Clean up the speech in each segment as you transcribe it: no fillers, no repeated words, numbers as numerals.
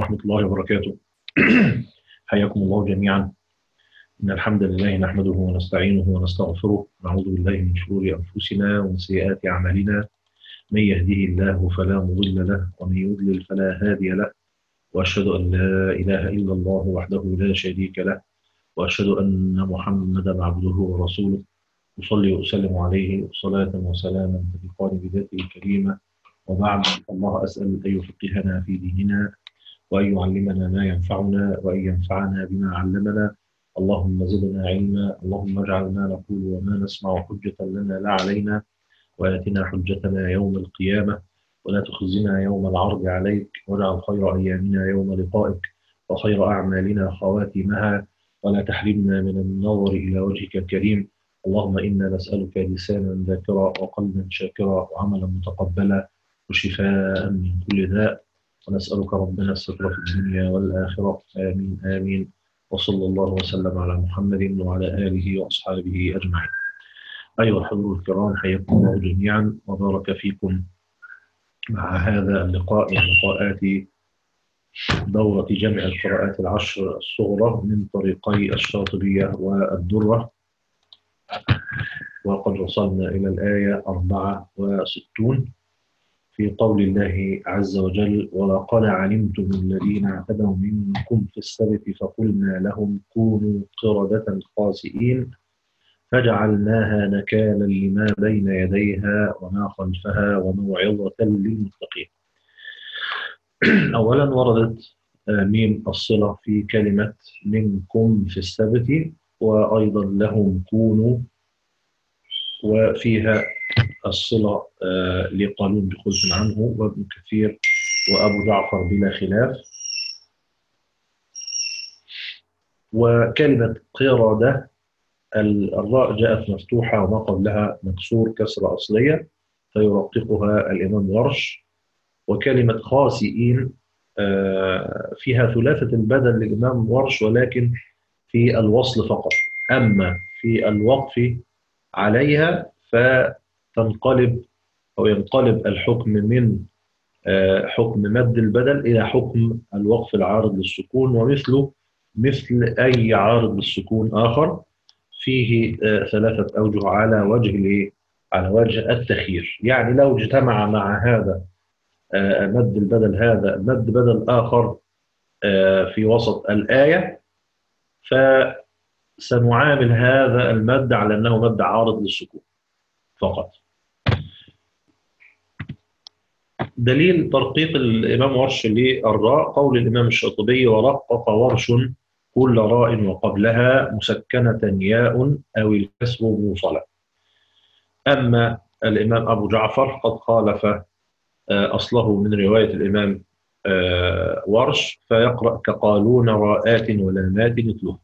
ورحمة الله وبركاته. حياكم الله جميعا. إن الحمد لله نحمده ونستعينه ونستغفره، ونعوذ بالله من شرور أنفسنا ومن سيئات أعمالنا. من يهده الله فلا مضل له، ومن يضلل فلا هادي له، وأشهد أن لا إله إلا الله وحده لا شريك له، وأشهد أن محمدا عبده ورسوله. أصلي وأسلم عليه صلاة وسلاما تليقان بذاته الكريمة. وبعد، الله أسأل أن يفقهنا في ديننا، وأن يعلمنا ما ينفعنا، وأن ينفعنا بما علمنا. اللهم زدنا علما، اللهم اجعل ما نقول وما نسمع حجة لنا لا علينا، وآتنا حجتنا يوم القيامة، ولا تخزنا يوم العرض عليك، واجعل خير أيامنا يوم لقائك، وخير أعمالنا خواتمها، ولا تحرمنا من النظر إلى وجهك الكريم. اللهم إنا نسألك لسانا ذاكرا، وقلبا شاكرا، وعملا متقبلا، وشفاء من كل داء، ونسألك ربنا الستر في الدنيا والآخرة. آمين آمين. وصلى الله وسلم على محمد وعلى آله وأصحابه أجمعين. أيها الحضور الكرام، حياكم الله جميعا وبارك فيكم مع هذا اللقاء من لقاءات دورة جمع القراءات العشر الصغرى من طريقي الشاطبية والدرة. وقد وصلنا إلى الآية 64 في قول الله عز وجل: ولقد علمتم الذين اعتدوا منكم في السبت فقلنا لهم كونوا قردة خاسئين فجعلناها نكالا لما بين يديها وما خلفها وموعظة للمتقين. أولا وردت ميم الصلة في كلمة منكم في السبت، وأيضا لهم كونوا، وفيها الصلة لقالون بخلف عنه وابن كثير وأبو جعفر بلا خلاف. وكلمة قردة الراء جاءت مفتوحة وما قبلها مكسور كسرة أصلية فيرققها الإمام ورش. وكلمة خاسئين فيها ثلاثة البدل للإمام ورش، ولكن في الوصل فقط. أما في الوقف عليها فتنقلب أو ينقلب الحكم من حكم مد البدل إلى حكم الوقف العارض للسكون، ومثله مثل أي عارض للسكون آخر. فيه ثلاثة أوجه على وجه التخيير. يعني لو اجتمع مع هذا مد البدل هذا مد بدل آخر في وسط الآية، فسنعامل هذا المد على أنه مد عارض للسكون فقط. دليل ترقيق الإمام ورش للراء قول الإمام الشاطبي: ورقق ورش كل راء وقبلها مسكنة ياء أو الكسر موصلة. أما الإمام أبو جعفر قد خالف أصله من رواية الإمام ورش، فيقرأ كقالون راءات ولامات مثله.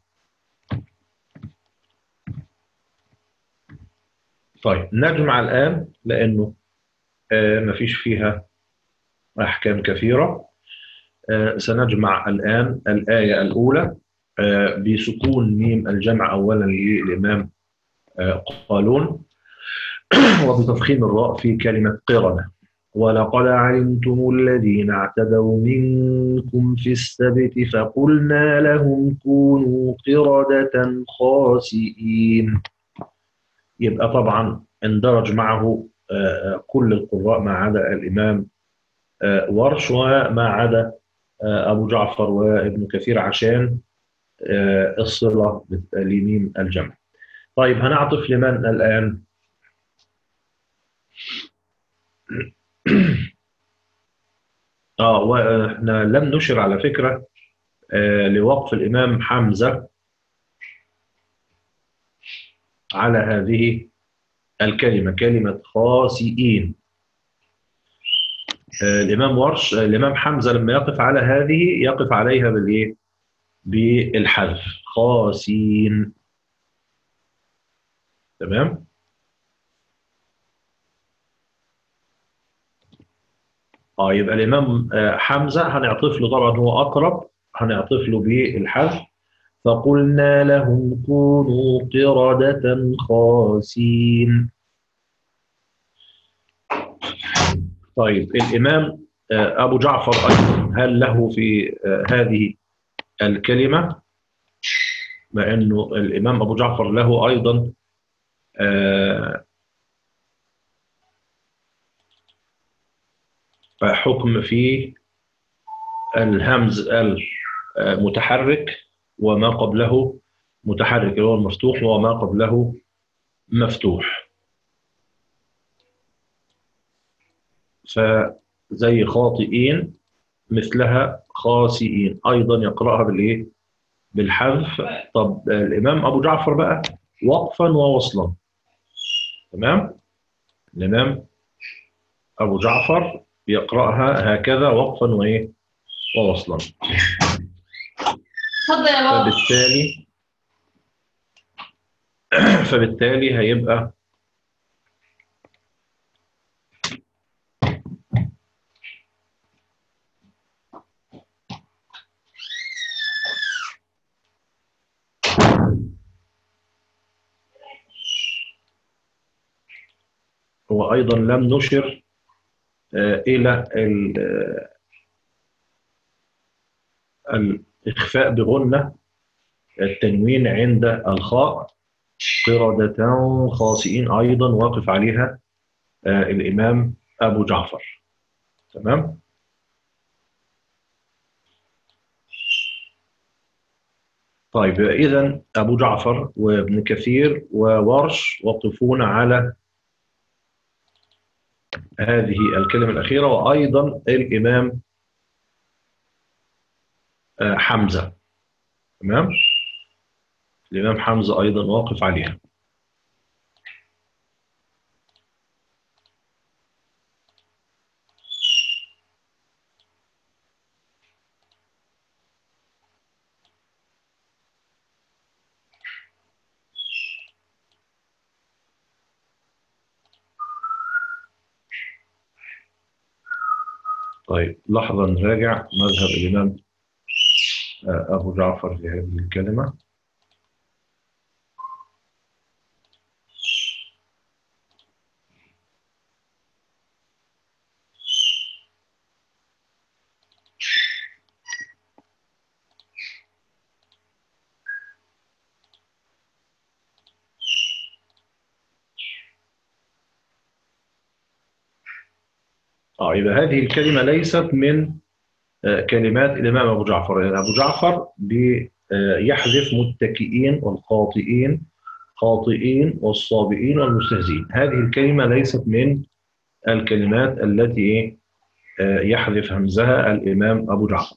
طيب نجمع الآن لأنه مفيش فيها أحكام كثيرة. سنجمع الآن الآية الأولى بسكون ميم الجمع أولا للإمام قالون، وبتفخيم الراء في كلمة قردة. ولقد علمتم الذين اعتدوا منكم في السبت فقلنا لهم كونوا قردة خاسئين. يبقى طبعا اندرج معه كل القراء ما عدا الإمام ورش وما عدا أبو جعفر وابن كثير عشان الصلة لميم الجمع. طيب هنعطف لمن الآن؟ واحنا لم نشر على فكرة لوقف الإمام حمزة على هذه الكلمة، كلمة خاسئين. الإمام حمزة لما يقف على هذه يقف عليها بالإيه؟ بالحذف، خاسين. تمام؟ يبقى الإمام حمزة هنعطف له، طبعا هو أقرب، هنعطف له بالحذف. فقلنا لهم كونوا قردة خاسين. طيب الإمام أبو جعفر أيضا هل له في هذه الكلمة، مع أنه الإمام أبو جعفر له أيضا حكم في الهمز المتحرك وما قبله متحرك اللي هو المفتوح وما قبله مفتوح. فزي خاطئين مثلها خاسئين أيضا يقرأها بالإيه؟ بالحذف. طب الإمام أبو جعفر بقى وقفا ووصلا. تمام؟ الإمام أبو جعفر يقرأها هكذا وقفا وإيه؟ ووصلا. فبالتالي هيبقى هو أيضا لم نشر إلى الإخفاء بغنة التنوين عند الخاء. قردة خاسئين أيضا واقف عليها الإمام أبو جعفر. تمام؟ طيب إذن أبو جعفر وابن كثير وورش وقفون على هذه الكلمة الأخيرة، وأيضا الإمام حمزة. تمام؟ الإمام حمزة أيضا واقف عليها. طيب لحظة نراجع مذهب الإمام أبو جعفر في هذه الكلمة. يبقى هذه الكلمة ليست من كلمات الإمام أبو جعفر. يعني أبو جعفر يحذف متكئين والخاطئين خاطئين والصابئين والمستهزئين. هذه الكلمة ليست من الكلمات التي يحذف همزها الإمام أبو جعفر.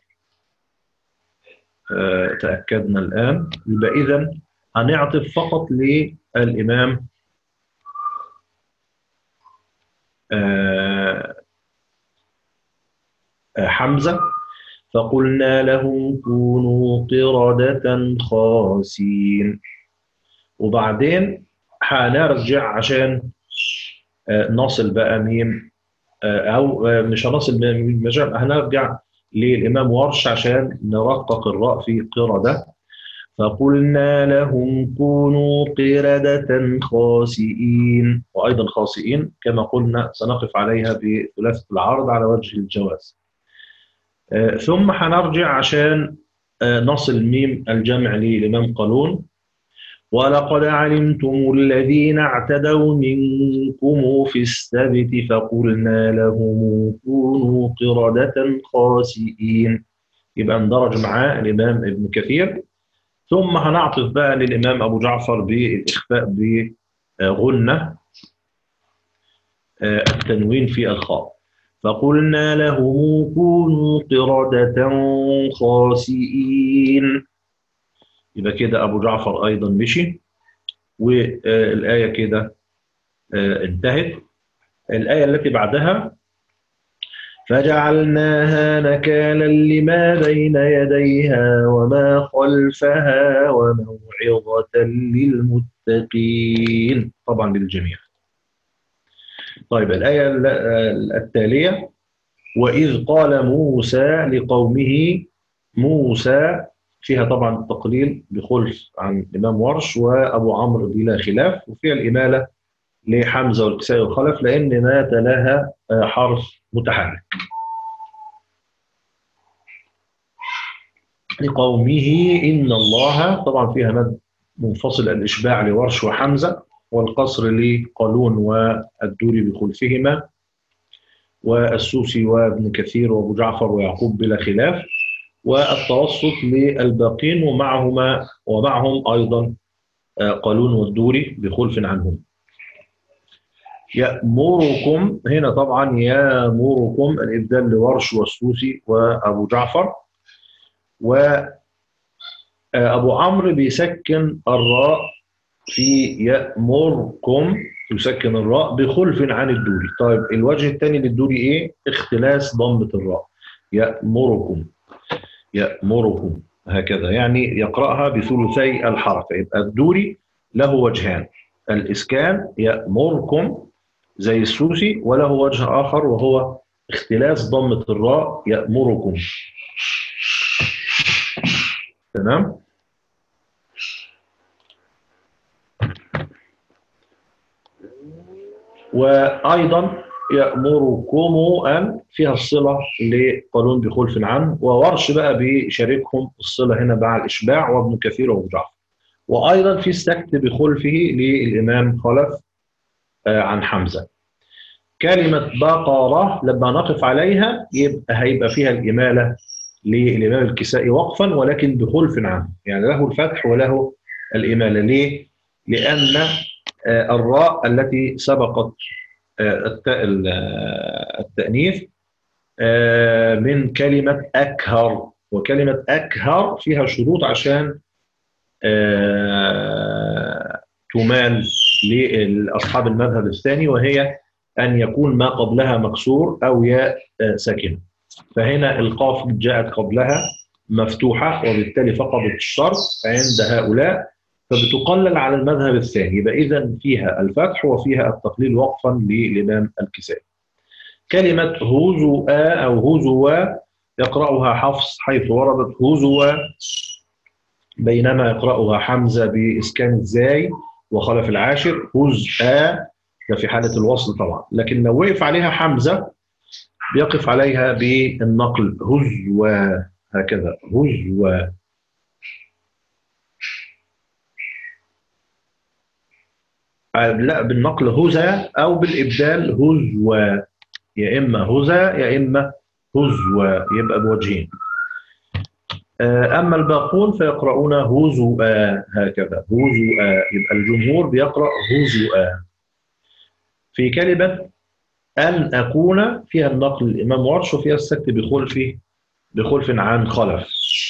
تأكدنا الآن. يبقى إذن هنعطف فقط للإمام حمزة. فقلنا لهم كونوا قردة خاسين. وبعدين هنرجع عشان نصل بقى ميم، أو مش هنصل ميم، هنرجع للإمام ورش عشان نرقق الراء في قردة. فقلنا لهم كونوا قردة خاسئين، وأيضا خاسئين كما قلنا سنقف عليها بثلاثة العرض على وجه الجواز. ثم هنرجع عشان نصل ميم الجمع للإمام قالون. ولقد علمتم الذين اعتدوا منكم في السبت فقلنا لهم كونوا قردة خاسئين. يبقى اندرج معاه الإمام ابن كثير. ثم هنعطف بقى للإمام أبو جعفر بالإخفاء بغنة التنوين في الخاء. فقلنا لهم كونوا قردة خاسئين. يبقى كده أبو جعفر أيضا مشي، والآية كده انتهت. الآية التي بعدها فجعلناها نكالا لما بين يديها وما خلفها وموعظة للمتقين، طبعا للجميع. طيب الآية التالية وإذ قال موسى لقومه. موسى فيها طبعا التقليل بخلف عن الإمام ورش وأبو عمرو بلا خلاف، وفيها الإمالة لحمزة والكسائي والخلف لأن ما تلاها حرف متحرك. لقومه إن الله، طبعا فيها مد منفصل الإشباع لورش وحمزة، والقصر لقالون والدوري بخلفهما، والسوسي وابن كثير وابو جعفر ويعقوب بلا خلاف، والتوسط للباقين ومعهم أيضا قالون والدوري بخلف عنهم. يأمركم هنا طبعا يأمركم الإبدال لورش والسوسي وأبو جعفر، وأبو عمرو بيسكن الراء في يأمركم، يسكن الراء بخلف عن الدوري. طيب الوجه الثاني للدوري إيه؟ اختلاس ضمة الراء. يأمركم يأمركم هكذا، يعني يقرأها بثلثي الحركة. يبقى الدوري له وجهان: الإسكان يأمركم زي السوسي، وله وجه آخر وهو اختلاس ضمة الراء يأمركم. تمام؟ وأيضا يأمركم أن فيها الصلة لقالون بخلف عنه، وورش بقى بيشاركهم الصلة هنا مع الإشباع وابن كثير وابو جعفر. وأيضا في السكت بخلفه للإمام خلف عن حمزة. كلمة بقرة لما نقف عليها هيبقى فيها الإمالة للإمام الكسائي وقفا، ولكن بخلف عنه، يعني له الفتح وله الإمالة. ليه؟ لأن الراء التي سبقت التأنيث من كلمة أكهر، وكلمة أكهر فيها شروط عشان تمال لأصحاب المذهب الثاني، وهي أن يكون ما قبلها مكسور أو ياء ساكنة. فهنا القاف جاءت قبلها مفتوحة، وبالتالي فقدت الشرط عند هؤلاء، فبتقلل على المذهب الثاني. يبقى إذن فيها الفتح وفيها التقليل وقفا للإمام الكسائي. كلمة هزوا أو هزوا يقرأها حفص حيث وردت هزوا، بينما يقرأها حمزة بإسكان الزاي وخلف العاشر هزء، ده في حالة الوصل طبعا. لكن لو وقف عليها حمزة بيقف عليها بالنقل هزوا هكذا هزوا. لا، بالنقل هزا أو بالإبدال هزوا، يا إما هزا يا إما هزوا، يبقى بوجهين. أما الباقون فيقرؤون هزوا هكذا هزوا، يبقى الجمهور بيقرأ هزوا. في كلمة أن أكون فيها النقل الإمام ورش، وفيها السكت بخلف عن خلف.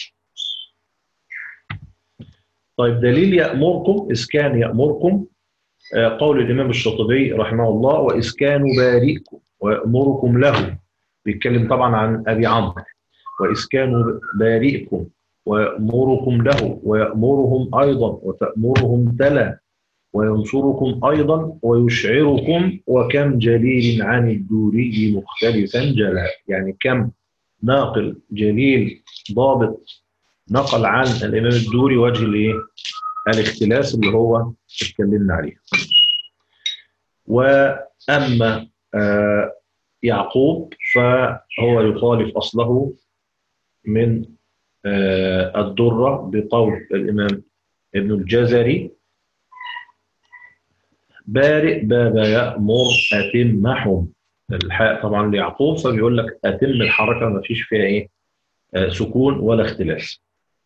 طيب دليل يأمركم إسكان يأمركم قول الإمام الشاطبي رحمه الله: وإسكان بارئكم ويأمركم له، بيتكلم طبعا عن أبي عمرو. وإسكان بارئكم ويأمركم له ويأمرهم أيضا وتأمرهم تلا وينصركم أيضا ويشعركم، وكم جليل عن الدوري مختلفا جلا. يعني كم ناقل جليل ضابط نقل عن الإمام الدوري وجه الاختلاس اللي هو اتكلمنا عليه. وأما يعقوب فهو يخالف أصله من الدرة بقول الإمام ابن الجزري: بارئ باب يأمر أتمهم. الحاء طبعا ليعقوب، فبيقول لك أتم الحركة ما فيش فيها سكون ولا اختلاس.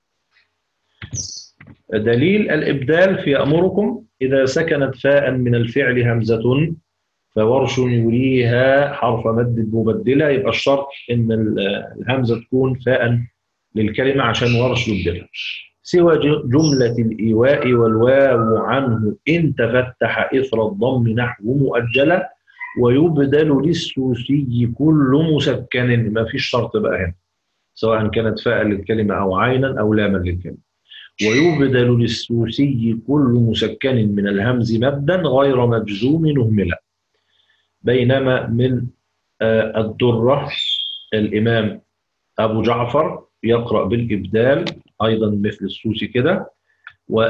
دليل الإبدال في يأمركم: إذا سكنت فاء من الفعل همزة فورش يريها حرف مد مبدلة، يبقى الشرط إن الهمزة تكون فاء للكلمة عشان ورش يبدلها. سوى جملة الإيواء والواو عنه إن تفتح إثر الضم نحو مؤجلة، ويبدل للسوسي كل مسكن. ما فيش شرط بقى هنا، سواء كانت فاء للكلمة أو عينا أو لاما للكلمة. ويبدل للسوسي كل مسكن من الهمز مدا غير مجزوم نهملا. بينما من الدرة الإمام أبو جعفر يقرأ بالإبدال أيضا مثل السوسي كده: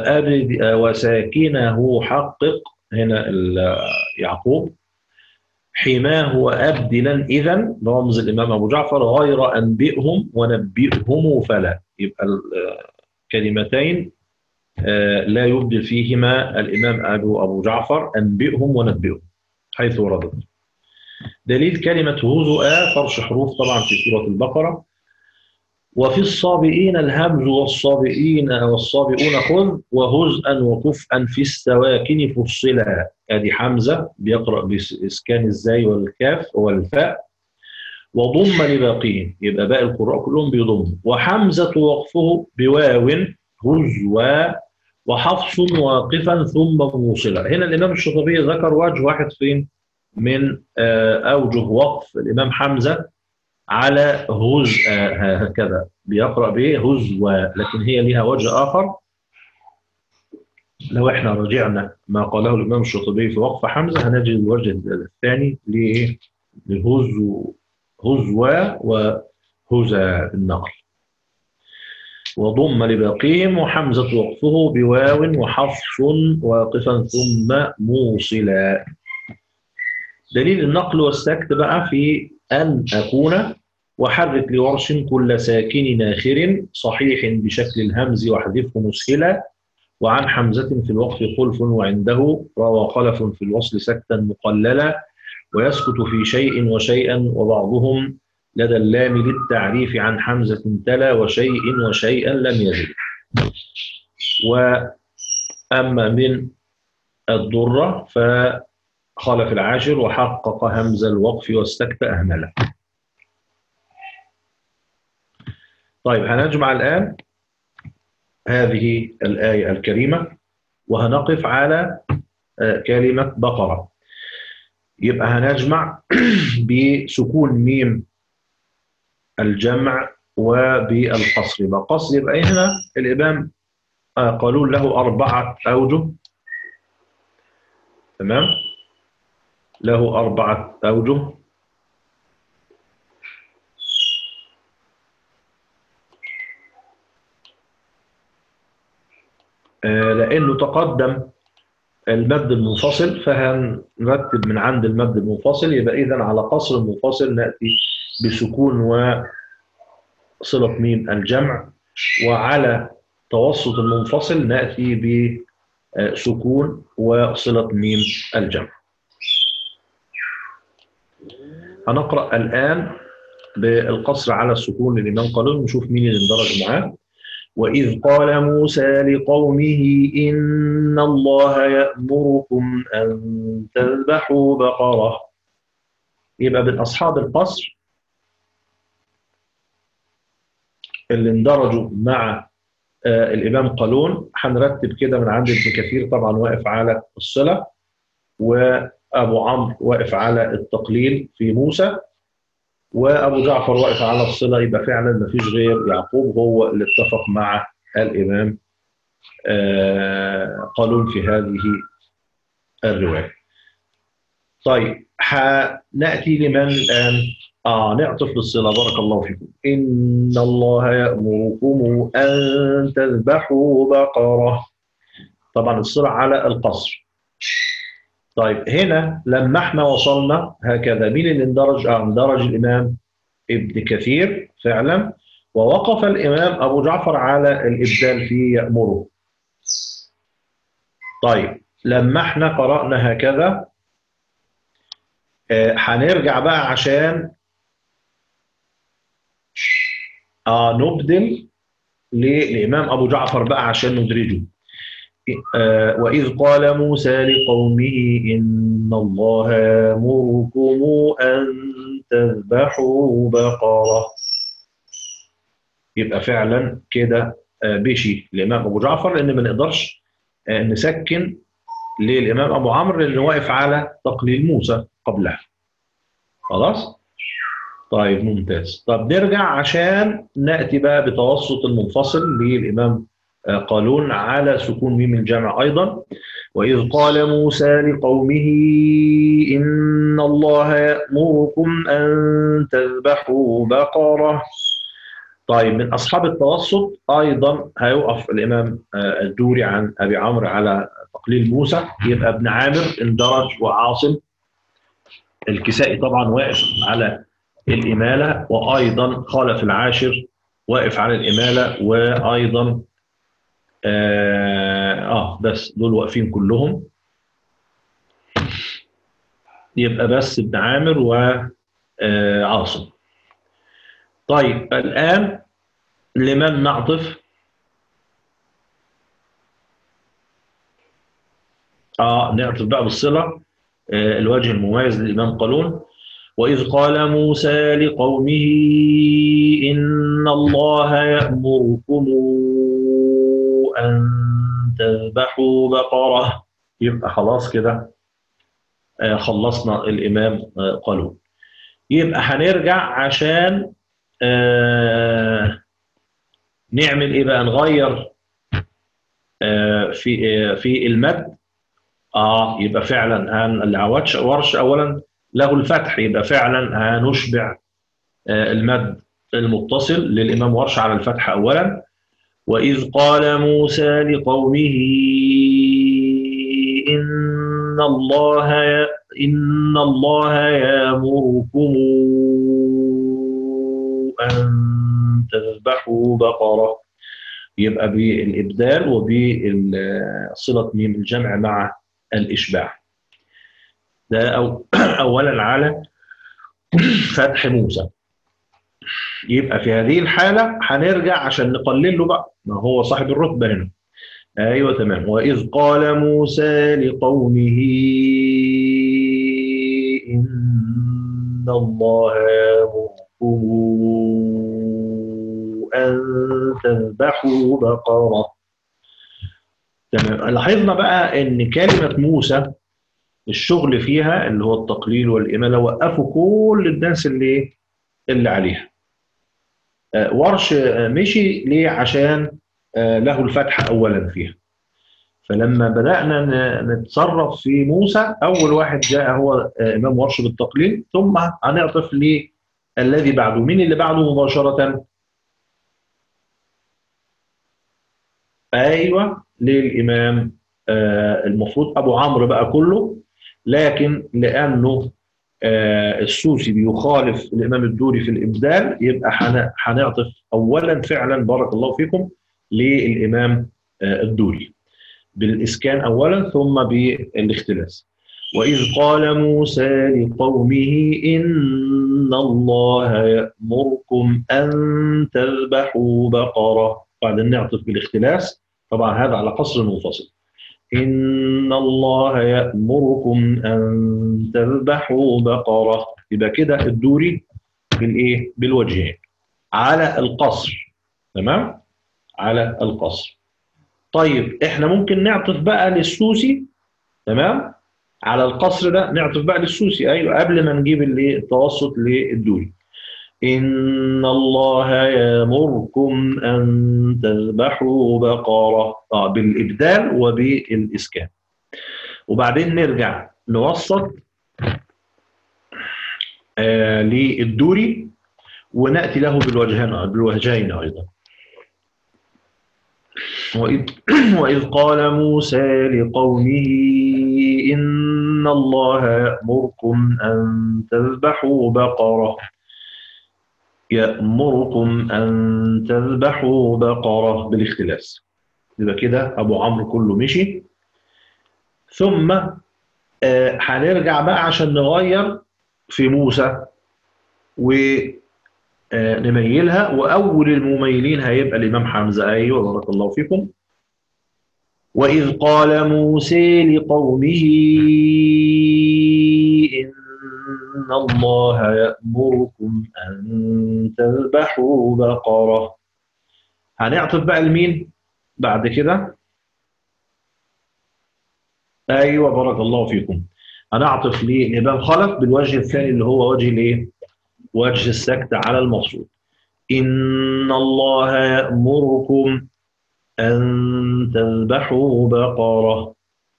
وساكنه حقق، هنا يعقوب حماه وأبدلا إذا رمز الإمام أبو جعفر غير أنبئهم ونبئهم فلا. يبقى الكلمتين لا يبدل فيهما الإمام أبو جعفر أنبئهم ونبئهم حيث وردت. دليل كلمة هزؤا فرش حروف طبعا في سورة البقرة. وفي الصابئين الهمز والصابئون خذ وهزءا وكفءا في السواكن فصلا. ادي حمزة بيقرأ بإسكان الزاي والكاف والفاء وضم لباقين، يبقى باقي القراء كلهم بيضم. وحمزة وقفه بواو هزوا وحفص واقفا ثم موصلا. هنا الإمام الشاطبي ذكر وجه واحد فين من أوجه وقف الإمام حمزة على هزء، هكذا بيقرأ به هزوا، لكن هي لها وجه آخر. لو احنا رجعنا ما قاله الإمام الشاطبي في وقف حمزة هنجد الوجه الثاني لهزوا وهزا بالنقل. وضم لباقيهم وحمزة وقفه بواو وحفص واقفا ثم موصلا. دليل النقل والسكت بقى في أن أكون وحرك لورش كل ساكن ناخر صحيح بشكل الهمز واحذفه مسهلا. وعن حمزة في الوقف خلف وعنده روى خلف في الوصل سكتا مقللا. ويسكت في شيء وشيئا وبعضهم لدى اللام للتعريف عن حمزة تلا وشيئا لم يزل. وأما من الضرة فخلف العاشر وحقق همز الوقف واستكت أهمله. طيب هنجمع الآن هذه الآية الكريمة وهنقف على كلمة بقرة. يبقى هنجمع بسكون ميم الجمع وبالقصر. يبقى قصر، يبقى هنا الإمام قالون له 4 أوجه، تمام، له 4 أوجه. لأنه تقدم المد المنفصل فهنرتب من عند المد المنفصل. يبقى إذن على قصر المنفصل نأتي بسكون وصلة ميم الجمع، وعلى توسط المنفصل نأتي بسكون وصلة ميم الجمع. هنقرأ الآن بالقصر على السكون للإمام قالون نشوف مين اللي اندرج معاه. وإذ قال موسى لقومه إن الله يأمركم أن تذبحوا بقرة. يبقى من أصحاب القصر اللي اندرجوا مع الإمام قالون هنرتب كده من عند ابن كثير طبعا واقف على الصلة، وأبو عمرو واقف على التقليل في موسى، وأبو جعفر واقف على الصلة. يبقى فعلا ما فيش غير يعقوب هو اللي اتفق مع الإمام قالون في هذه الرواية. طيب هنأتي لمن الآن؟ نعطف للصلة. بارك الله فيكم. إن الله يأمركم أن تذبحوا بقرة. طبعا الصلة على القصر. طيب هنا لما احنا وصلنا هكذا مين اللي اندرج؟ اندرج الإمام ابن كثير فعلا، ووقف الإمام أبو جعفر على الإبدال في يأمره. طيب لما احنا قرأنا هكذا هنرجع بقى عشان نبدل للإمام أبو جعفر بقى عشان ندرجه. وإذ قال موسى لقومه إن الله يأمركم أن تذبحوا بقرة. يبقى فعلا كده بشي الإمام أبو جعفر، لأن ما نقدرش نسكن للإمام أبو عمرو اللي واقف على تقليل موسى قبلها. خلاص؟ طيب ممتاز. طب نرجع عشان نأتي بقى بتوسط المنفصل للإمام قالون على سكون ميم الجمع أيضا. وإذ قال موسى لقومه إن الله يأمركم أن تذبحوا بقرة. طيب من أصحاب التوسط أيضا هيوقف الإمام الدوري عن أبي عمرو على تقليل موسى. يبقى ابن عامر اندرج وعاصم الكسائي طبعا واقف على الإمالة، وأيضا خالف العاشر واقف على الإمالة، وأيضا بس دول واقفين كلهم. يبقى بس ابن عامر وعاصم. طيب الآن لمن نعطف؟ نعطف بقى بالصلة. الوجه المميز للإمام قالون: وإذ قال موسى لقومه إن الله يأمركم أن تذبحوا بقرة. يبقى خلاص كده خلصنا الإمام قالون. يبقى هنرجع عشان نعمل إيه بقى؟ نغير في المد. يبقى فعلا ورش أولا له الفتح، يبقى فعلا هنشبع المد المتصل للإمام ورش على الفتح أولا. وإذ قال موسى لقومه إن الله يأمركم أن تذبحوا بقرة. يبقى بالإبدال وبصلة ميم الجمع مع الإشباع. ده أولا على فتح موسى. يبقى في هذه الحالة هنرجع عشان نقلل له بقى، ما هو صاحب الرتبة هنا. أيوة تمام. وإذ قال موسى لقومه إن الله يأمركم أن تذبحوا بقرة. تمام. لاحظنا بقى إن كلمة موسى الشغل فيها اللي هو التقليل والإمالة وقفوا كل الناس اللي عليها. ورش مشي ليه؟ عشان له الفتح أولا فيها. فلما بدأنا نتصرف في موسى، أول واحد جاء هو إمام ورش بالتقليل، ثم هنعطف للذي بعده. مين اللي بعده مباشرة؟ أيوة، للإمام المفروض أبو عمرو بقى كله، لكن لأنه السوسي بيخالف الإمام الدوري في الإبدال، يبقى هنعطف أولا فعلا بارك الله فيكم للإمام الدوري بالإسكان أولا ثم بالاختلاس. وإذ قال موسى لقومه إن الله يأمركم أن تذبحوا بقرة. بعدين نعطف بالاختلاس، طبعا هذا على قصر منفصل. إن الله يأمركم أن تذبحوا بقرة. يبقى كده الدوري بالإيه؟ بالوجهين على القصر. تمام؟ على القصر. طيب احنا ممكن نعطف بقى للسوسي. تمام؟ على القصر ده نعطف بقى للسوسي. أيوة، قبل ما نجيب التوسط للدوري. إن الله يأمركم أن تذبحوا بقرة بالإبدال وبالإسكان. وبعدين نرجع نوسط للدوري ونأتي له بالوجهين أيضا. وإذ قال موسى لقومه إن الله يأمركم أن تذبحوا بقرة. يأمركم أن تذبحوا بقرة بالاختلاس. يبقى كده أبو عمرو كله مشي. ثم هنرجع بقى عشان نغير في موسى ونميلها، وأول المميلين هيبقى الإمام حمزة. أيوة بارك الله فيكم. وإذ قال موسى لقومه إن الله يأمركم أن تذبحوا بقرة. هنعطف بقى لمين بعد كده؟ أيوة بارك الله فيكم. هنعطف للإمام خلف بالوجه الثاني اللي هو وجه الإيه؟ وجه السكت على المقصود. إن الله يأمركم أن تذبحوا بقرة.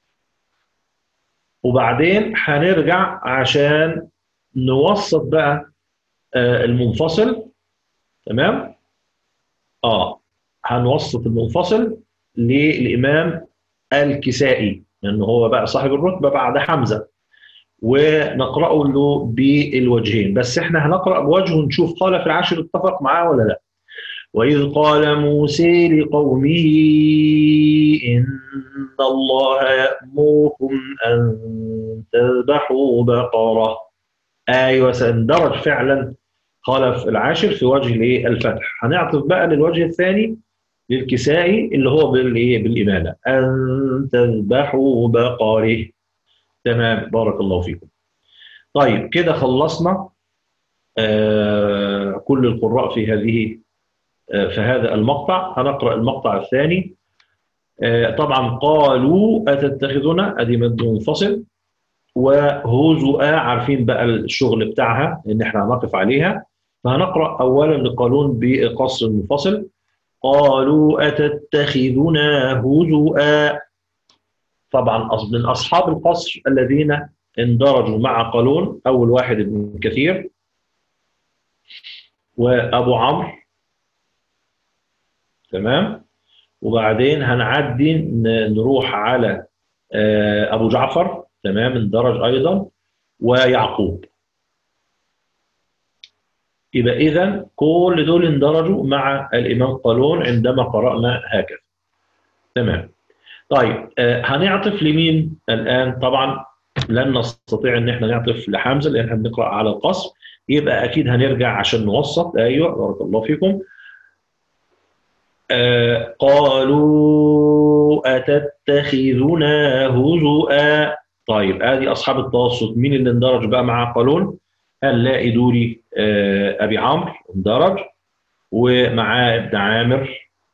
وبعدين هنرجع عشان نوسط بقى المنفصل. تمام؟ هنوسط المنفصل للإمام الكسائي، لأنه هو بقى صاحب الرتبة بعد حمزة. ونقرأه له بالوجهين، بس احنا هنقرأ بوجه ونشوف قال في العاشر اتفق معاه ولا لا. وإذ قال موسى لقومه إن الله يأمركم أن تذبحوا بقرة. أيوة، سندرج فعلا خلف العاشر في وجه الفتح. هنعطف بقى للوجه الثاني للكسائي اللي هو بالإمالة، أن تذبحوا بقره. تمام، بارك الله فيكم. طيب كده خلصنا كل القراء في هذا المقطع. هنقرأ المقطع الثاني. طبعا قالوا أتتخذنا، أدي مد منفصل، وهزؤا عارفين بقى الشغل بتاعها ان احنا هنقف عليها. فهنقرأ اولا لقالون بقصر منفصل. قالوا أتتخذنا هزؤا. طبعا من اصحاب القصر الذين اندرجوا مع قالون اول واحد ابن كثير وابو عمرو. تمام، وبعدين هنعدي نروح على ابو جعفر. تمام، اندرج ايضا، ويعقوب. يبقى إذا كل دول اندرجوا مع الإمام قالون عندما قرأنا هكذا. تمام. طيب هنعطف لمين الآن؟ طبعا لن نستطيع ان احنا نعطف لحمزة لان احنا بنقرأ على القصر، يبقى اكيد هنرجع عشان نوسط. ايوه، بارك الله فيكم. قالوا أتتخذنا هزؤا. طيب ادي اصحاب التوسط، مين اللي اندرج بقى مع قالون؟ هنلاقي دوري ابي عمرو اندرج، ومعاه ابن عامر،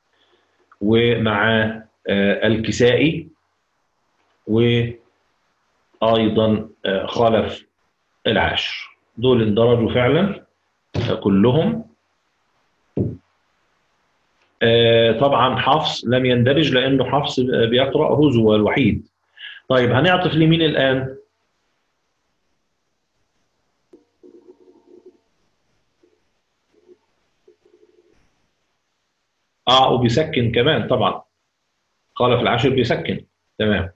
ومعاه الكسائي، وأيضا خلف العاشر. دول اندرجوا فعلا كلهم. طبعا حفص لم يندرج لأنه حفص بيقرأ هزو الوحيد. طيب هنعطف لمين الآن؟ وبيسكن كمان طبعا، خلف العاشر بيسكن. تمام،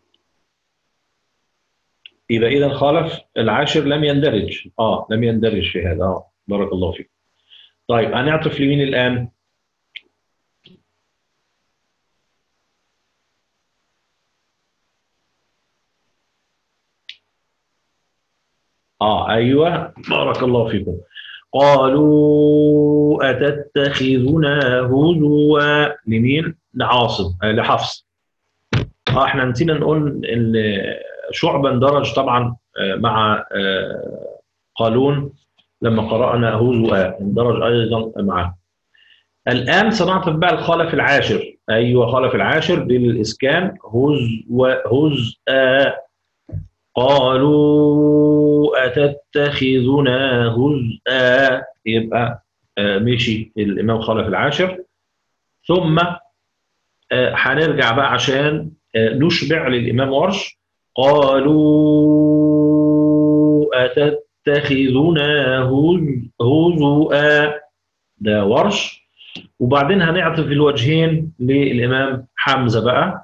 يبقى إذا خلف العاشر لم يندرج. لم يندرج في هذا. بارك الله فيك. طيب هنعطف لمين الآن؟ أيوه، بارك الله فيكم. قالوا أتتخذنا هزوا. لمين؟ لعاصم، لحفص. احنا نسينا نقول ان شعبة اندرج طبعا مع قالون لما قرأنا هزوا، اندرج ايضا معه. الان سنعطف بقى الخلف العاشر. ايوه، خلف العاشر بالاسكان، هزءا. قالوا أتتخذنا هزءا. يبقى مشي الإمام خلف العاشر. ثم هنرجع بقى عشان نشبع للإمام ورش. قالوا أتتخذنا هزؤا. ده ورش. وبعدين هنعطف الوجهين للإمام حمزة بقى.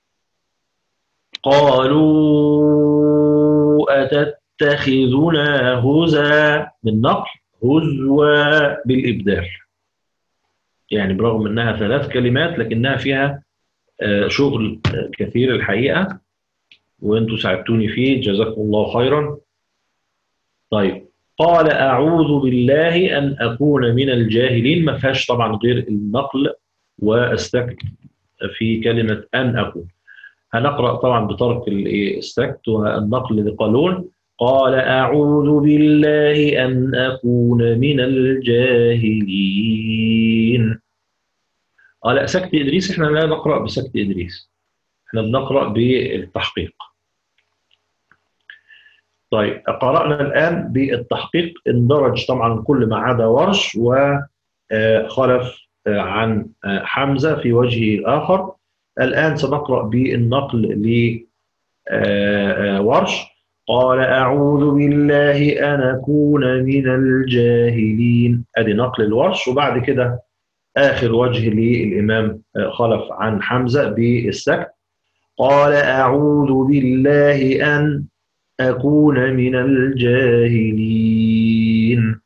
قالوا أتتخذنا هزا بالنقل، هزوا بالإبدال. يعني برغم أنها 3 كلمات لكنها فيها شغل كثير الحقيقة، وأنتوا ساعدتوني فيه، جزاكم الله خيرا. طيب، قال أعوذ بالله أن أكون من الجاهلين. ما فيهاش طبعا غير النقل واستكت في كلمة أن أكون. هنقرأ طبعا بترك السكت والنقل لقالون. قال أعوذ بالله أن أكون من الجاهلين. لا، سكت إدريس احنا لا نقرأ بسكت إدريس، احنا بنقرأ بالتحقيق. طيب قرأنا الآن بالتحقيق، اندرج طبعا كل ما عدا ورش وخلف عن حمزة في وجه آخر. الآن سنقرأ بالنقل لورش. قال أعوذ بالله أن أكون من الجاهلين. أدي نقل الورش. وبعد كده آخر وجه للإمام خلف عن حمزة بالسكت. قال أعوذ بالله أن أكون من الجاهلين.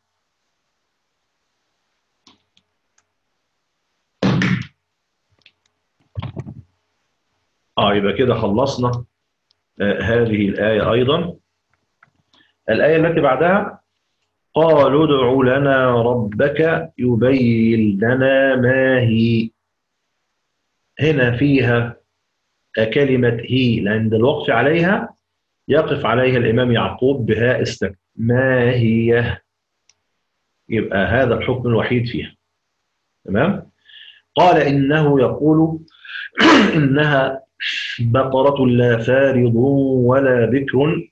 يبقى كده خلصنا هذه الآية. أيضا الآية التي بعدها قالوا ادع لنا ربك يبين لنا ما هي. هنا فيها كلمة هي عند الوقف عليها يقف عليها الإمام يعقوب بهاء السكت، ما هي، يبقى هذا الحكم الوحيد فيها. تمام. قال إنه يقول إنها بقرة لا فارض ولا بكر.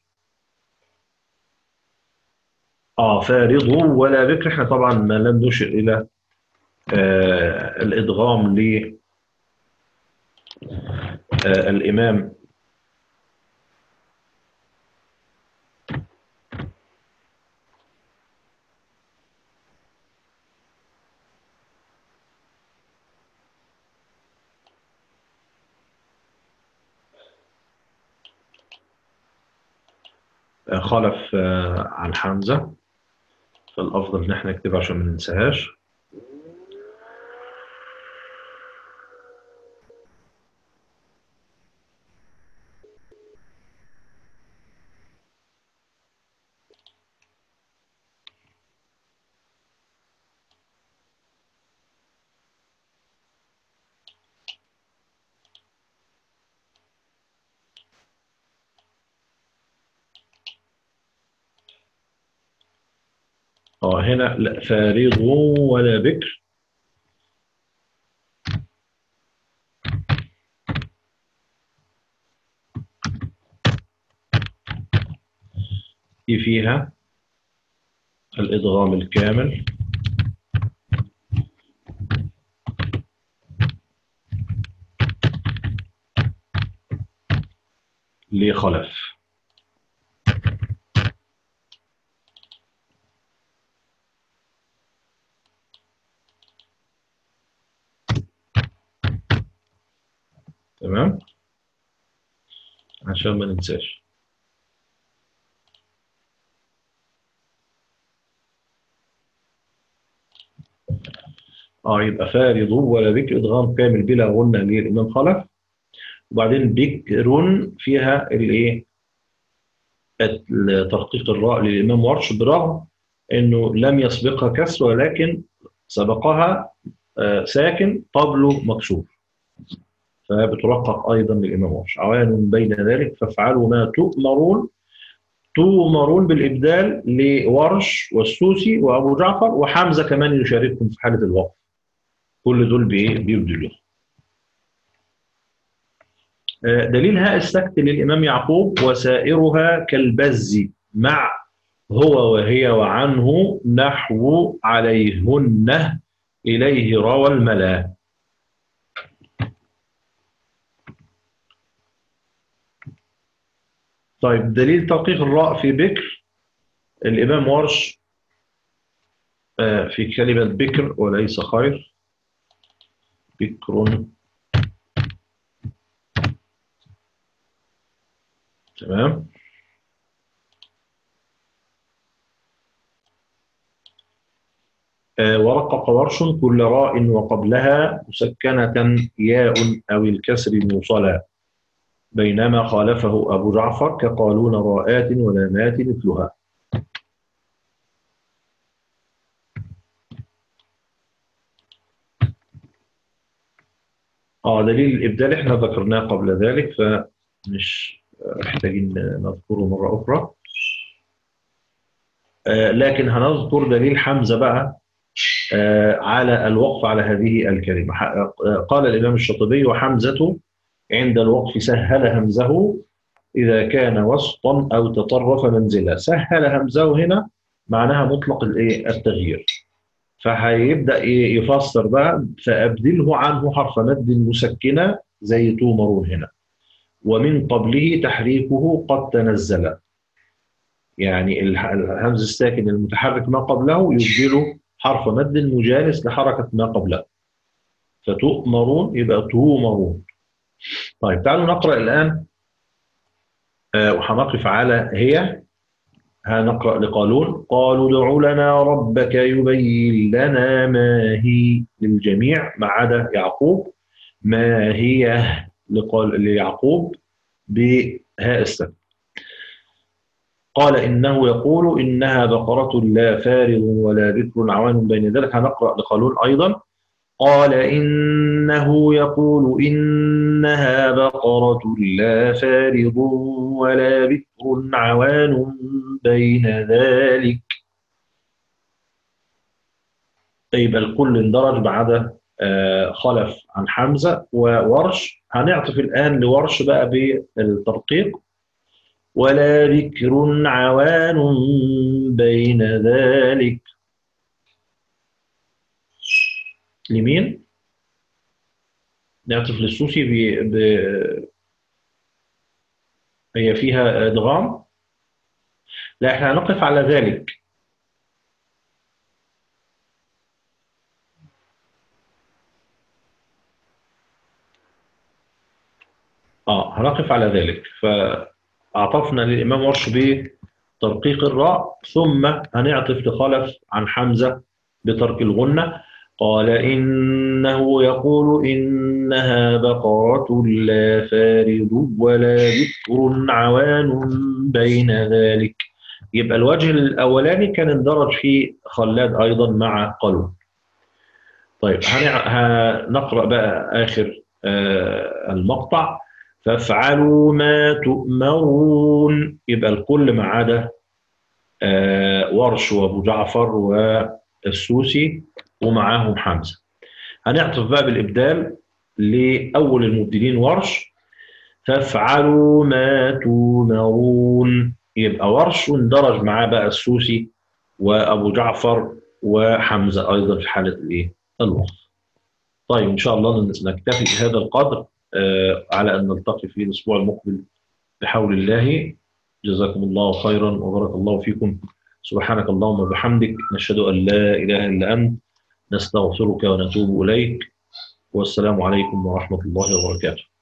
فارض ولا بكر، احنا طبعا ما لم نشر إلى الإدغام للإمام خلف عن حمزة، فالأفضل إن احنا نكتبها عشان ما ننساهاش. هنا لا فارض ولا بكر. فيها الإدغام الكامل لخلف. تمام، عشان ما ننساش. يبقى فارض ولا بكر إدغام كامل بلا غنة للإمام خلف. وبعدين بكر فيها الايه، ترقيق الراء للإمام ورش، برغم أنه لم يسبقها كسر ولكن سبقها ساكن قبله مكسور، فبترقق أيضا للإمام ورش. عوان بين ذلك فافعلوا ما تؤمرون. تؤمرون بالإبدال لورش والسوسي وأبو جعفر وحمزة كمان يشاركهم في حالة الوقف. كل دول بيبدلوا. دليل هاء السكت للإمام يعقوب وسائرها كالبز مع هو وهي وعنه نحو عليهن إليه روى الملا. طيب دليل ترقيق الراء في بكر الإمام ورش في كلمة بكر وليس خير. بكر. تمام. ورقق ورش كل راء وقبلها مسكنة ياء أو الكسر موصلا، بينما خالفه أبو جعفر كقالون راءات ولامات مثلها. دليل الإبدال احنا ذكرناه قبل ذلك فمش محتاجين نذكره مرة أخرى. لكن هنذكر دليل حمزة بقى على الوقف على هذه الكلمة. قال الإمام الشاطبي وحمزة عند الوقف سهل همزه إذا كان وسطا أو تطرف منزلا. سهل همزه هنا معناها مطلق التغيير، فهيبدأ يفسر بقى فأبدله عنه حرف مد مسكنة زي تومرون هنا، ومن قبله تحريكه قد تنزل، يعني الهمز الساكن المتحرك ما قبله يبدله حرف مد مجانس لحركة ما قبله، فتؤمرون يبقى تومرون. طيب تعالوا نقرأ الآن وهنقف على هي. هنقرأ لقالون: قالوا ادع لنا ربك يبين لنا ما هي، للجميع ما عدا يعقوب. ما هي ليعقوب بهاء السبب. قال إنه يقول إنها بقرة لا فارغ ولا بكر عوان بين ذلك. هنقرأ لقالون أيضا: قال إنه يقول إنها بقرة لا فارغ ولا بكر عوان بين ذلك. يبقى الكل اندرج ما عدا خلف عن حمزة وورش. هنعطف الآن لورش بقى بالترقيق: ولا بكر عوان بين ذلك. لمين؟ نعطف للسوسي هي فيها ادغام. لا، احنا هنقف على ذلك. هنقف على ذلك. فأعطفنا للإمام ورش بترقيق الراء، ثم هنعطف لخلف عن حمزة بترك الغنة. قال إنه يقول إنها بقرة لا فارض ولا بكر عوان بين ذلك. يبقى الوجه الأولاني كان اندرج فيه خلاد أيضا مع قالون. طيب هنقرأ بقى آخر المقطع: فافعلوا ما تؤمرون. يبقى الكل ما عدا ورش وابو جعفر والسوسي ومعاهم حمزة. هنعطف بقى بالإبدال لأول المبدلين ورش: فافعلوا ما تؤمرون. يبقى ورش اندرج معاه بقى السوسي وأبو جعفر وحمزة أيضا في حالة الإيه؟ الوقف. طيب إن شاء الله نكتفي بهذا القدر، على أن نلتقي في الأسبوع المقبل بحول الله. جزاكم الله خيرا وبارك الله فيكم. سبحانك اللهم وبحمدك، نشهد أن لا إله إلا أنت، نستغفرك ونتوب إليك. والسلام عليكم ورحمة الله وبركاته.